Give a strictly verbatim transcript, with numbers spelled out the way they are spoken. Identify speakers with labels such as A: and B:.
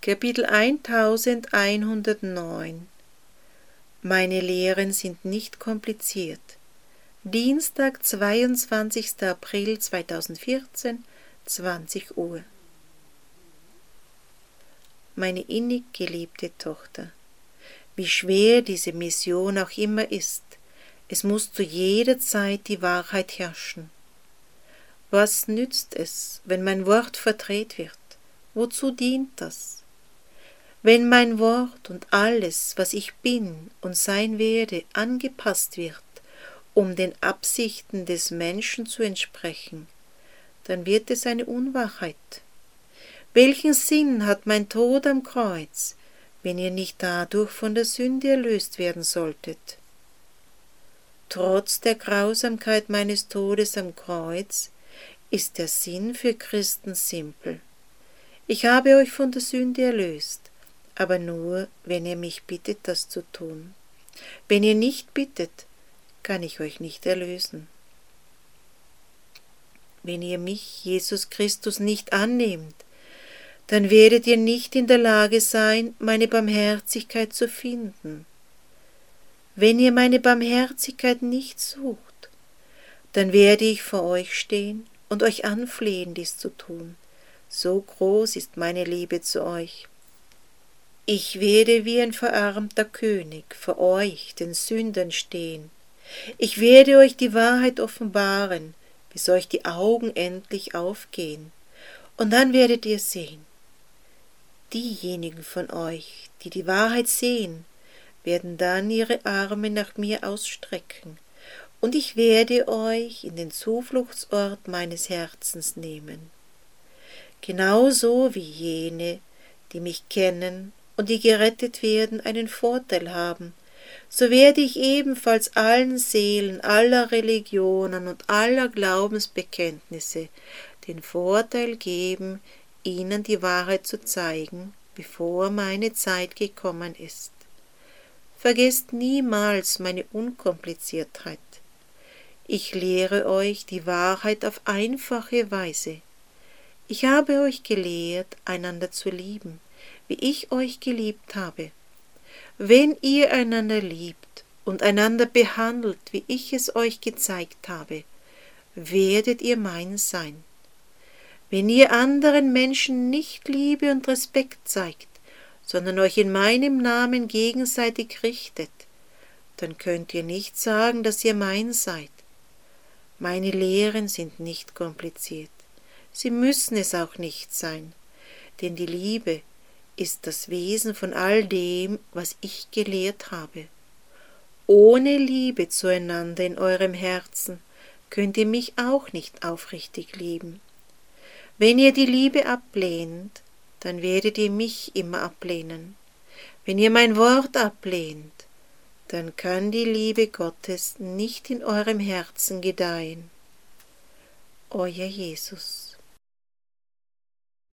A: Kapitel elfhundertneun. Meine Lehren sind nicht kompliziert. Dienstag, zweiundzwanzigster April zweitausendvierzehn, zwanzig Uhr. Meine innig geliebte Tochter, wie schwer diese Mission auch immer ist, es muss zu jeder Zeit die Wahrheit herrschen. Was nützt es, wenn mein Wort verdreht wird? Wozu dient das? Wenn mein Wort und alles, was ich bin und sein werde, angepasst wird, um den Absichten des Menschen zu entsprechen, dann wird es eine Unwahrheit. Welchen Sinn hat mein Tod am Kreuz, wenn ihr nicht dadurch von der Sünde erlöst werden solltet? Trotz der Grausamkeit meines Todes am Kreuz ist der Sinn für Christen simpel. Ich habe euch von der Sünde erlöst, aber nur, wenn ihr mich bittet, das zu tun. Wenn ihr nicht bittet, kann ich euch nicht erlösen. Wenn ihr mich, Jesus Christus, nicht annehmt, dann werdet ihr nicht in der Lage sein, meine Barmherzigkeit zu finden. Wenn ihr meine Barmherzigkeit nicht sucht, dann werde ich vor euch stehen und euch anflehen, dies zu tun. So groß ist meine Liebe zu euch. Ich werde wie ein verarmter König vor euch, den Sündern, stehen. Ich werde euch die Wahrheit offenbaren, bis euch die Augen endlich aufgehen. Und dann werdet ihr sehen. Diejenigen von euch, die die Wahrheit sehen, werden dann ihre Arme nach mir ausstrecken, und ich werde euch in den Zufluchtsort meines Herzens nehmen. Genauso wie jene, die mich kennen und die gerettet werden, einen Vorteil haben, so werde ich ebenfalls allen Seelen aller Religionen und aller Glaubensbekenntnisse den Vorteil geben, ihnen die Wahrheit zu zeigen, bevor meine Zeit gekommen ist. Vergesst niemals meine Unkompliziertheit. Ich lehre euch die Wahrheit auf einfache Weise. Ich habe euch gelehrt, einander zu lieben, wie ich euch geliebt habe. Wenn ihr einander liebt und einander behandelt, wie ich es euch gezeigt habe, werdet ihr mein sein. Wenn ihr anderen Menschen nicht Liebe und Respekt zeigt, sondern euch in meinem Namen gegenseitig richtet, dann könnt ihr nicht sagen, dass ihr mein seid. Meine Lehren sind nicht kompliziert. Sie müssen es auch nicht sein, denn die Liebe ist das Wesen von all dem, was ich gelehrt habe. Ohne Liebe zueinander in eurem Herzen könnt ihr mich auch nicht aufrichtig lieben. Wenn ihr die Liebe ablehnt, dann werdet ihr mich immer ablehnen. Wenn ihr mein Wort ablehnt, dann kann die Liebe Gottes nicht in eurem Herzen gedeihen. Euer Jesus.